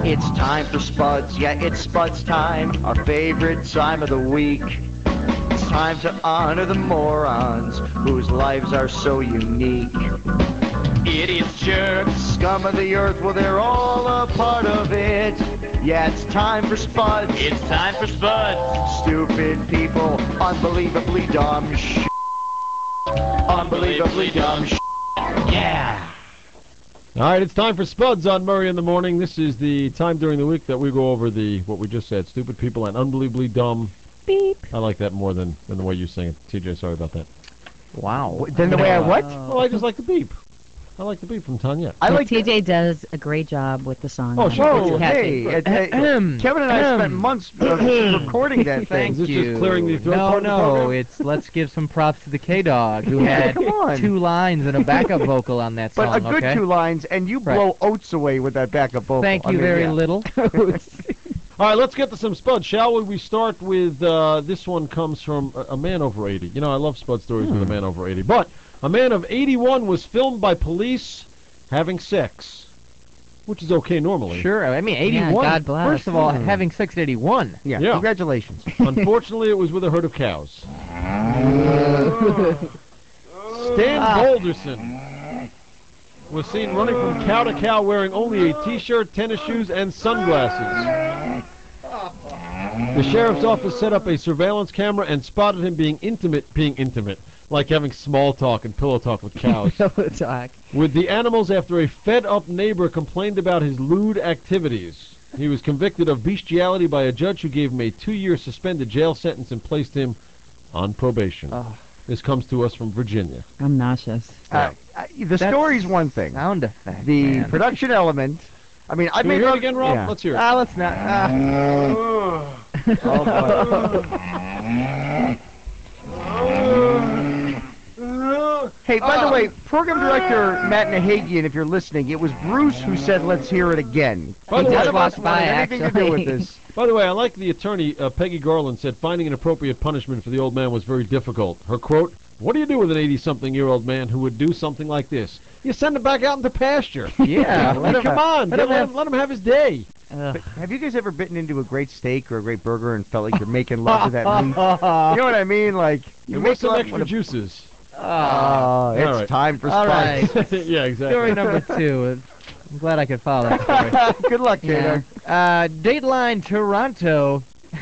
It's time for Spuds, yeah, it's Spuds time, our favorite time of the week. It's time to honor the morons whose lives are so unique. Idiots, jerks, scum of the earth, well, they're all a part of it. Yeah, it's time for Spuds. It's time for Spuds. Stupid people, unbelievably dumb shit. Unbelievably dumb shit. Yeah. All right, it's time for Spuds on Murray in the Morning. This is the time during the week that we go over what we just said, stupid people and unbelievably dumb. Beep. I like that more than the way you sing it. TJ, sorry about that. Wow. Then the way I what? Well, I just like the beep. I like the beep from Tanya. I like TJ does a great job with the song. Oh, sure. Whoa, hey, Kevin and I spent months recording that thing. Is this just clearing the throat part of the No, program? it's let's give some props to the K-Dog, who had Come on. 2 lines and a backup vocal on that song, But a good okay? 2 lines, and you blow oats away with that backup vocal. Thank you I mean, very yeah. little. All right, let's get to some Spuds, shall we? We start with, this one comes from a man over 80. You know, I love Spud stories with a man over 80. But a man of 81 was filmed by police having sex, which is okay normally. Sure, I mean, 81. Yeah, God bless. First of all, having sex at 81. Yeah, Yeah. congratulations. Unfortunately, it was with a herd of cows. Stan Boulderson was seen running from cow to cow wearing only a T-shirt, tennis shoes, and sunglasses. The sheriff's office set up a surveillance camera and spotted him being intimate, like having small talk and pillow talk with cows. Talk. With the animals after a fed-up neighbor complained about his lewd activities. He was convicted of bestiality by a judge who gave him a 2-year suspended jail sentence and placed him on probation. This comes to us from Virginia. I'm nauseous. The story's one thing. Sound effect, The man. production element. I mean, I Can we made hear it love- again, Rob? Yeah. Let's hear it. Let's not. Oh, boy. Hey, by the way, program director Matt Nahagian, if you're listening, it was Bruce who said, "Let's hear it again." By the None way, of us wanted anything to do with actually. this. By the way, I like the attorney, Peggy Garland, said finding an appropriate punishment for the old man was very difficult. Her quote, "What do you do with an 80-something-year-old man who would do something like this? You send him back out into pasture." Yeah, Come on, let him have his day. Have you guys ever bitten into a great steak or a great burger and felt like you're making love to that meat? You know what I mean? Like, you Give make us some love extra with a- juice. It's All right. time for All Spice. right. Yeah, exactly. Story number 2. I'm glad I could follow that story. Good luck, Taylor. Dateline Toronto.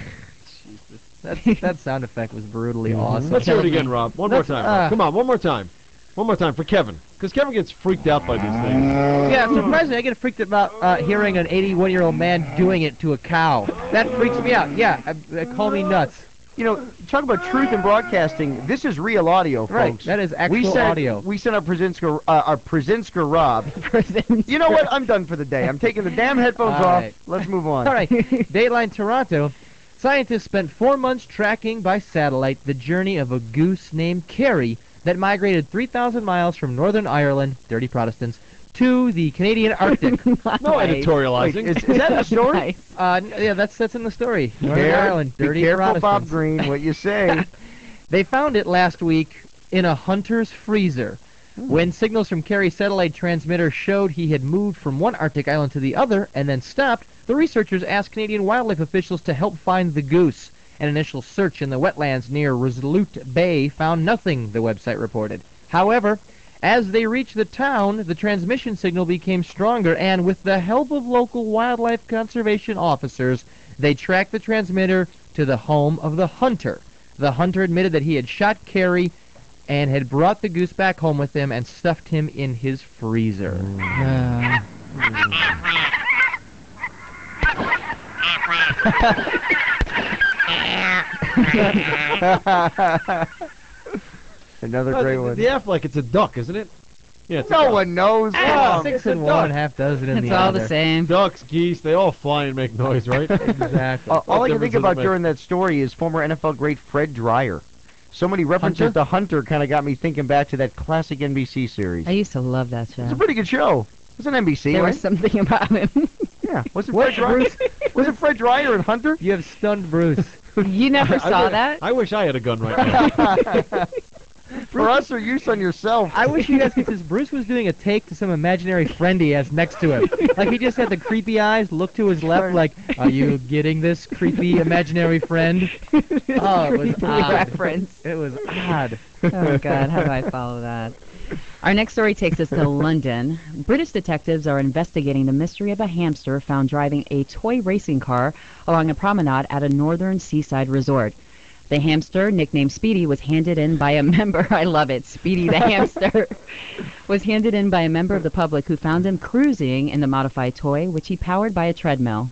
Jesus, that sound effect was brutally awesome. Let's hear it again, Rob. One more Let's, time. Rob. Come on, one more time. One more time for Kevin. Because Kevin gets freaked out by these things. Yeah, surprisingly, I get freaked about hearing an 81-year-old man doing it to a cow. That freaks me out. Yeah, call me nuts. You know, talk about truth in broadcasting. This is real audio, folks. Right, that is actual audio. We sent our Brzezinska Rob. You know what? I'm done for the day. I'm taking the damn headphones All off. right. Let's move on. All right, Dateline Toronto. Scientists spent 4 months tracking by satellite the journey of a goose named Carrie that migrated 3,000 miles from Northern Ireland, dirty Protestants, to the Canadian Arctic. No Wait, editorializing. is that a story? Nice. Yeah, that's in the story. Northern Ireland, Be dirty careful, Protestants. Bob Green, what you say. They found it last week in a hunter's freezer. When signals from Carrie's satellite transmitter showed he had moved from one Arctic island to the other and then stopped, the researchers asked Canadian wildlife officials to help find the goose. An initial search in the wetlands near Resolute Bay found nothing, the website reported. However, as they reached the town, the transmission signal became stronger, and with the help of local wildlife conservation officers, they tracked the transmitter to the home of the hunter. The hunter admitted that he had shot Carrie and had brought the goose back home with him and stuffed him in his freezer. Another great one. The F like it's a duck, isn't it? Yeah, it's a No duck. one knows. Ah, Oh, 6 and 1, half dozen in It's the all other. the same. Ducks, geese, they all fly and make noise, right? Exactly. all I can difference think does it about make? during that story is former NFL great Fred Dreyer. So many references to Hunter kind of got me thinking back to that classic NBC series. I used to love that show. It's a pretty good show. It was an NBC, There right? was something about him. Yeah. Wasn't What, Fred Dreyer? Was it Fred Dreyer and Hunter? You have stunned Bruce. You never saw that? I wish I had a gun right now. For us or use on yourself? I wish you guys could, because Bruce was doing a take to some imaginary friend he has next to him. Like, he just had the creepy eyes, look to his left, like, are you getting this, creepy imaginary friend? Oh, it was odd. Reference. It was odd. Oh, God, how do I follow that? Our next story takes us to London. British detectives are investigating the mystery of a hamster found driving a toy racing car along a promenade at a northern seaside resort. The hamster, nicknamed Speedy, was handed in by a member. I love it. Speedy the hamster was handed in by a member of the public who found him cruising in the modified toy, which he powered by a treadmill.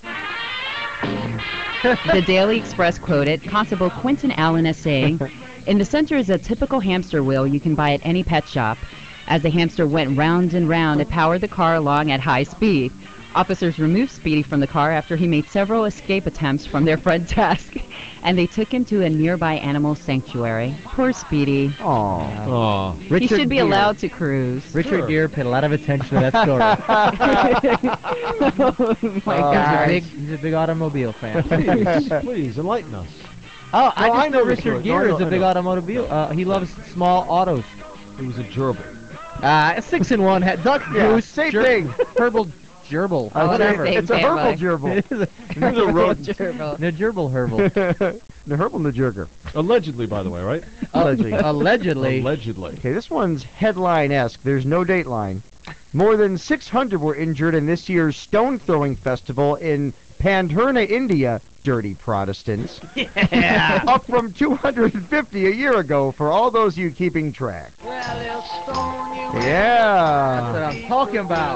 The Daily Express quoted Constable Quentin Allen as saying, "In the center is a typical hamster wheel you can buy at any pet shop. As the hamster went round and round, it powered the car along at high speed. Officers removed Speedy from the car after he made several escape attempts from their front desk, and they took him to a nearby animal sanctuary." Poor Speedy. Aww. Aw. He should be Gere. allowed to cruise. Richard Gere paid a lot of attention to that story. Oh my God. He's a big automobile fan. Please, enlighten us. Oh, I No, just I know know the Richard story. Gere No, is a I big know. automobile. He loves small autos. It was a gerbil. 6-in-1 hat. Duck Yeah, goose. same thing. Herbal gerbil. Oh, whatever. same It's a herbal family. gerbil. It was a rodent. Gerbil. The gerbil herbal. The herbal and the jerker. Allegedly, by the way, right? Allegedly. Allegedly. Allegedly. Okay, this one's headline-esque. There's no dateline. More than 600 were injured in this year's stone throwing festival in Pandurna, India. Dirty Protestants. Yeah. Up from 250 a year ago for all those of you keeping track. That's Yeah. what I'm talking about.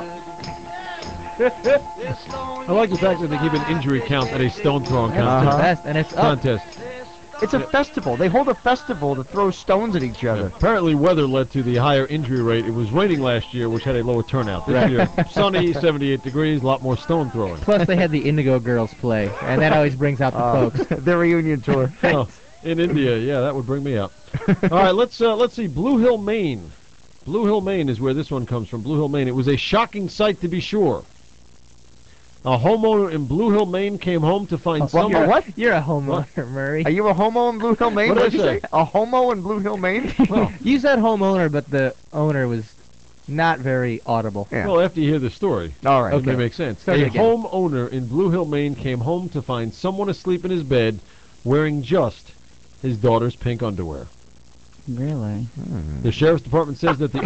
I like the fact that they keep an injury count at a stone throwing That's contest. the best, and it's up. It's a festival. They hold a festival to throw stones at each other. Apparently, weather led to the higher injury rate. It was raining last year, which had a lower turnout. This year, sunny, 78 degrees, a lot more stone throwing. Plus, they had the Indigo Girls play, and that always brings out the folks. Their reunion tour. Oh, in India, yeah, that would bring me up. All right, let's see. Blue Hill, Maine. Blue Hill, Maine is where this one comes from. Blue Hill, Maine. It was a shocking sight to be sure. A homeowner in Blue Hill, Maine came home to find someone. What? You're a homeowner, Murray. Are you a homo in Blue Hill, Maine? What did What'd I you say? A homo in Blue Hill, Maine? Well, You said homeowner, but the owner was not very audible. Yeah. well, after you hear the story, All right. it may make sense. Start A again. homeowner in Blue Hill, Maine came home to find someone asleep in his bed wearing just his daughter's pink underwear. Really? The sheriff's department says that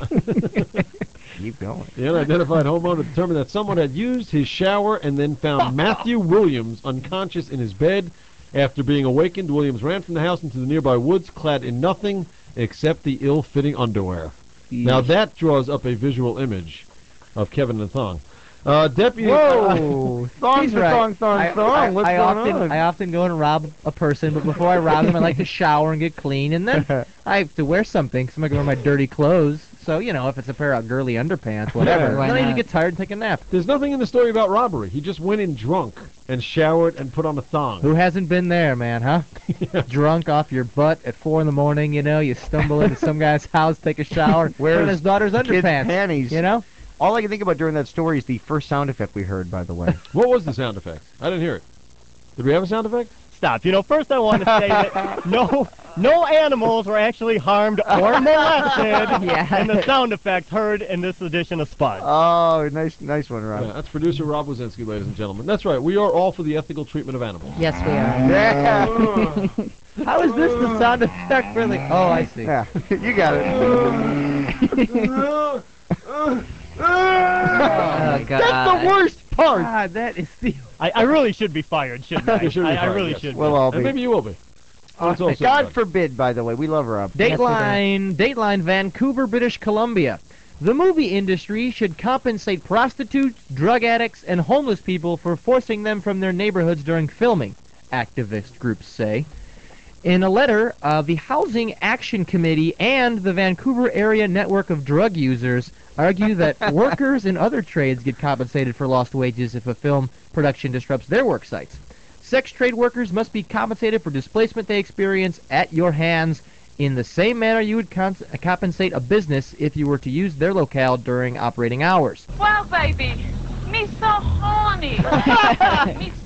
Keep going. the unidentified homeowner determined that someone had used his shower and then found Matthew Williams unconscious in his bed. After being awakened, Williams ran from the house into the nearby woods, clad in nothing except the ill-fitting underwear. Now that draws up a visual image of Kevin and Thong. Deputy. Whoa! Thong, He's right. thong, thong, thong. What's going on? I often go and rob a person, but before I rob them, I like to shower and get clean, and then I have to wear something, so I'm going to wear my dirty clothes. So, you know, if it's a pair of girly underpants, whatever. Why Then I need to not? get tired and take a nap. There's nothing in the story about robbery. He just went in drunk and showered and put on a thong. Who hasn't been there, man, huh? Drunk off your butt at 4 in the morning, you know, you stumble into some guy's house, take a shower, Wears wearing his daughter's Kids' underpants. panties. You know? All I can think about during that story is the first sound effect we heard, by the way. What was the sound effect? I didn't hear it. Did we have a sound effect? Stop. You know, first I want to say that no animals were actually harmed or molested Yeah. in the sound effects heard in this edition of Spud. Oh, nice one, Rob. Yeah, that's producer Rob Wazinski, ladies and gentlemen. That's right. We are all for the ethical treatment of animals. Yes, we are. Yeah. How is this the sound effect for the... Oh, I see. Yeah, you got it. Oh, God. That's the worst part. God, that is the... I really should be fired, shouldn't I? You should be I fired, really yes. should be. Well, I'll And be. maybe you will be. It's also God done. forbid, by the way. We love Rob. Dateline, Vancouver, British Columbia. The movie industry should compensate prostitutes, drug addicts, and homeless people for forcing them from their neighborhoods during filming, activist groups say. In a letter, the Housing Action Committee and the Vancouver Area Network of Drug Users argue that workers in other trades get compensated for lost wages if a film production disrupts their work sites. Sex trade workers must be compensated for displacement they experience at your hands in the same manner you would compensate a business if you were to use their locale during operating hours. Well, baby, me so horny. Me so horny.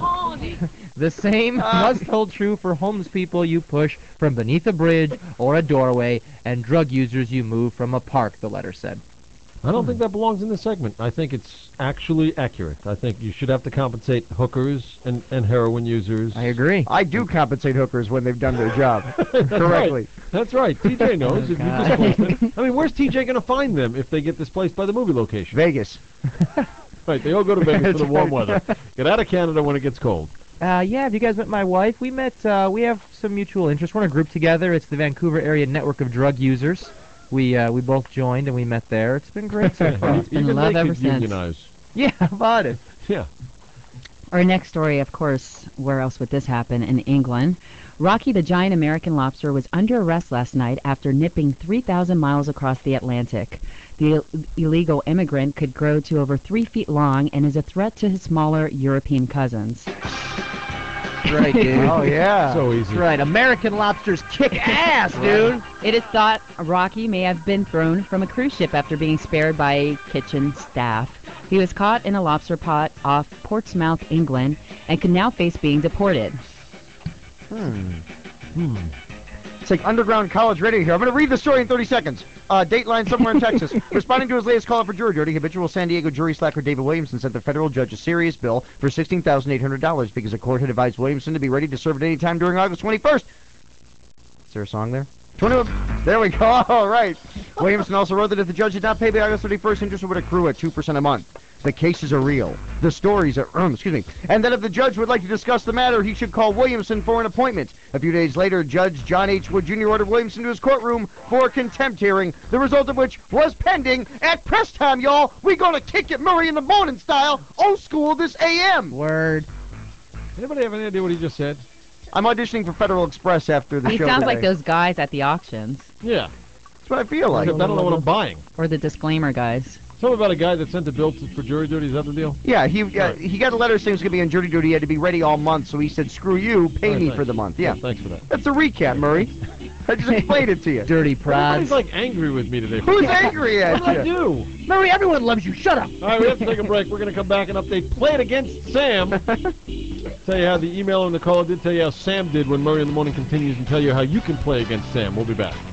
The same must hold true for homeless people you push from beneath a bridge or a doorway and drug users you move from a park, the letter said. I don't think that belongs in this segment. I think it's actually accurate. I think you should have to compensate hookers and heroin users. I agree. I do compensate hookers when they've done their job correctly. That's right. TJ knows. If you God. displaced them. I mean, where's TJ going to find them if they get displaced by the movie location? Vegas. Right, they all go to Vegas for That's the warm right. weather. Get out of Canada when it gets cold. Yeah, have you guys met my wife? We met, we have some mutual interests. We're in a group together. It's the Vancouver Area Network of Drug Users. We both joined and we met there. It's been great so far. Even been love they ever could since. unionize. Yeah, how about it? Yeah. Our next story, of course, where else would this happen? In England. Rocky the giant American lobster was under arrest last night after nipping 3,000 miles across the Atlantic. The illegal immigrant could grow to over 3 feet long and is a threat to his smaller European cousins. That's right, dude. Oh, yeah. So easy. That's right. American lobsters kick ass, dude. It is thought Rocky may have been thrown from a cruise ship after being spared by kitchen staff. He was caught in a lobster pot off Portsmouth, England, and could now face being deported. It's like underground college radio here. I'm going to read the story in 30 seconds. Dateline somewhere in Texas. Responding to his latest call for jury duty, habitual San Diego jury slacker David Williamson sent the federal judge a serious bill for $16,800 because a court had advised Williamson to be ready to serve at any time during August 21st. Is there a song there? There we go. All right. Williamson also wrote that if the judge did not pay by August 31st, interest would accrue at 2% a month. The cases are real. The stories are, And that if the judge would like to discuss the matter, he should call Williamson for an appointment. A few days later, Judge John H. Wood Jr. ordered Williamson to his courtroom for a contempt hearing, the result of which was pending at press time, y'all. We gonna kick it Murray in the morning style, old school this AM. Word. Anybody have any idea what he just said? I'm auditioning for Federal Express after the He show sounds today. like those guys at the auctions, Yeah. That's what I feel like. Except I don't know what I'm buying. or the disclaimer guys. Tell me about a guy that sent a bill for jury duty. Is that the deal? Yeah, he got a letter saying he was going to be on jury duty. He had to be ready all month, so he said, screw you, pay All right, me thanks. for the month. Yeah. Thanks for that. That's a recap, Murray. I just explained it to you. Dirty Everybody's prods. like angry with me today. Who's angry at What did I you? do? Murray, everyone loves you. Shut up. All right, we have to take a break. We're going to come back and update Play It Against Sam. Tell you how the email and the caller did. Tell you how Sam did when Murray in the Morning continues, and tell you how you can play against Sam. We'll be back.